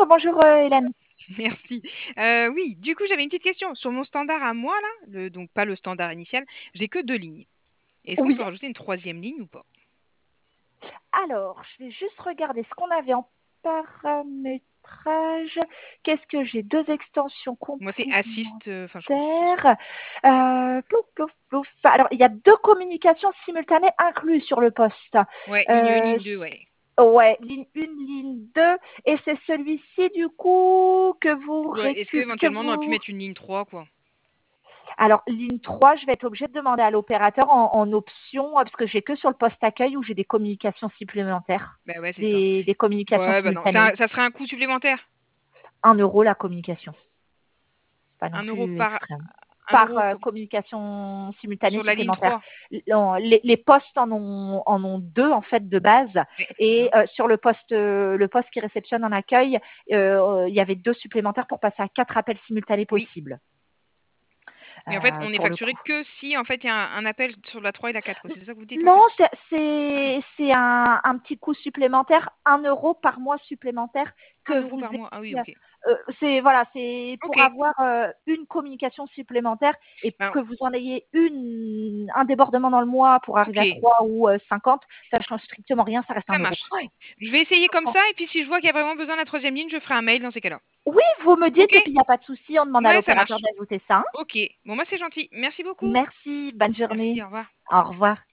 bonjour Hélène. Merci. Oui, du coup, j'avais une petite question. Sur mon standard à moi, là, donc pas le standard initial, j'ai que 2 lignes. Est-ce qu'on Oui, peut rajouter une troisième ligne ou pas? alors, je vais juste regarder ce qu'on avait en paramétrage. Qu'est-ce que j'ai? Deux extensions Moi, c'est complémentaires. assist, enfin, je crois que c'est ça. Plouf, plouf, plouf. Alors, il y a deux communications simultanées incluses sur le poste. Ouais, ligne 1, Euh, ligne 2, ouais. ouais, ligne 1, ligne 2. Et c'est celui-ci, du coup, que vous Ouais, est-ce que qu'éventuellement, on aurait pu vous... mettre une ligne 3, quoi? Alors, ligne 3, je vais être obligée de demander à l'opérateur en option, parce que j'ai que sur le poste accueil où j'ai des communications supplémentaires, Bah ouais, c'est ça. des communications Ouais, bah non, simultanées. ça serait un coût supplémentaire. 1 € la communication, pas non 1 € plus par... extrême. Un Par euro communication simultanée sur la ligne supplémentaire. 3. Non, les postes en ont deux en fait de base, Ouais, c'est et ça. sur le poste qui réceptionne en accueil, il y avait deux supplémentaires pour passer à 4 appels simultanés Oui. possibles. Mais en fait, on est Pour le facturé coup. que si, en fait, il y a un appel sur la 3 et la 4, quoi. C'est ça que vous dites, en Non, fait? c'est un petit coût supplémentaire, 1 € par mois supplémentaire Un que euro vous par mois. Ah oui, ayez. ok. C'est voilà, c'est Ok. pour avoir une communication supplémentaire et Ben, que vous en ayez un débordement dans le mois pour arriver ok, à 3 ou 50, ça change strictement rien, ça reste un ça euro. marche. Je vais essayer comme ça, et puis si je vois qu'il y a vraiment besoin de la troisième ligne, je ferai un mail dans ces cas-là. Oui, vous me Ok? dites et puis il n'y a pas de souci, on demande à Ouais, ça l'opérateur marche. d'ajouter ça. Ok. Bon, moi, c'est gentil. Merci beaucoup. Merci, bonne Merci, journée. au revoir. Au revoir.